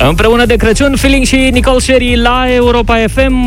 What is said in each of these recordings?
Împreună de Crăciun, Feeling și Nicole Sherry la Europa FM.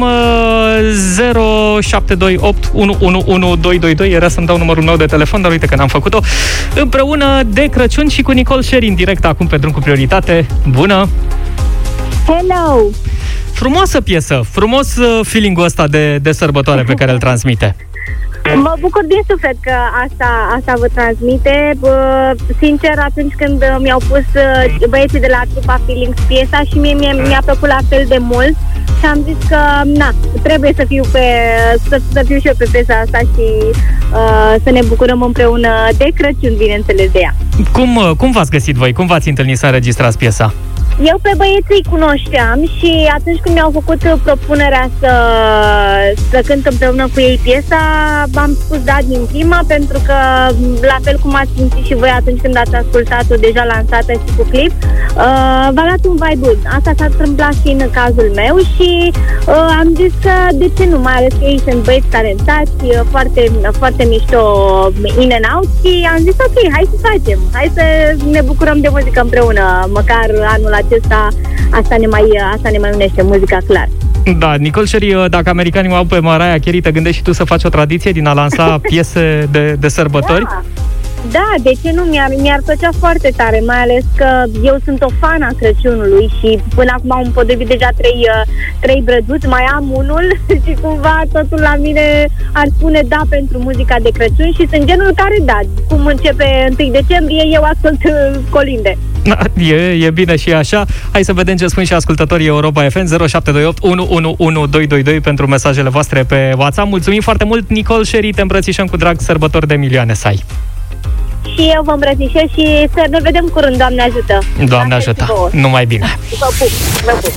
0728 111222. Era să-mi dau numărul meu de telefon, dar uite că n-am făcut-o. Împreună de Crăciun și cu Nicole Sherry în direct acum pe Drum cu Prioritate. Bună! Hello! Frumoasă piesă, frumos feeling-ul ăsta de sărbătoare pe care îl transmite. Mă bucur din suflet că asta vă transmite. Sincer, atunci când mi-au pus băieții de la trupa Feelings piesa și mie mi-a plăcut la fel de mult și am zis că trebuie să fiu și eu pe piesa asta și să ne bucurăm împreună de Crăciun, bineînțeles, de ea. Cum v-ați găsit voi? Cum v-ați întâlnit să înregistrați piesa? Eu pe băieții îi cunoșteam și atunci când mi-au făcut propunerea să cânt împreună cu ei piesa, am spus da din prima, pentru că la fel cum ați simțit și voi atunci când ați ascultat-o deja lansată și cu clip, v-a dat un vibe bun. Asta s-a întâmplat și în cazul meu și am zis că de ce nu, mai ales că ei sunt băieți talentați, foarte, foarte mișto in and out și am zis ok, hai să facem, hai să ne bucurăm de muzică împreună, măcar anul acesta asta ne mai unește, muzica, clar. Da, Nicole Sherry, dacă americanii au pe Mariah Carey, te gândești și tu să faci o tradiție din a lansa piese de sărbători? Da, de ce nu? Mi-ar plăcea foarte tare, mai ales că eu sunt o fan a Crăciunului și până acum am împodobit deja trei brăduți, mai am unul și cumva totul la mine ar spune da pentru muzica de Crăciun și sunt genul care da, cum începe 1 decembrie, eu ascult colinde. E bine și așa. Hai să vedem ce spun și ascultătorii Europa FM. 0728 111222 pentru mesajele voastre pe WhatsApp. Mulțumim foarte mult, Nicole Sherry, te îmbrățișăm cu drag, sărbători de milioane să ai. Și eu vă îmbrățișez și să ne vedem curând, Doamne ajută. Doamne ajută, numai bine. Vă pup.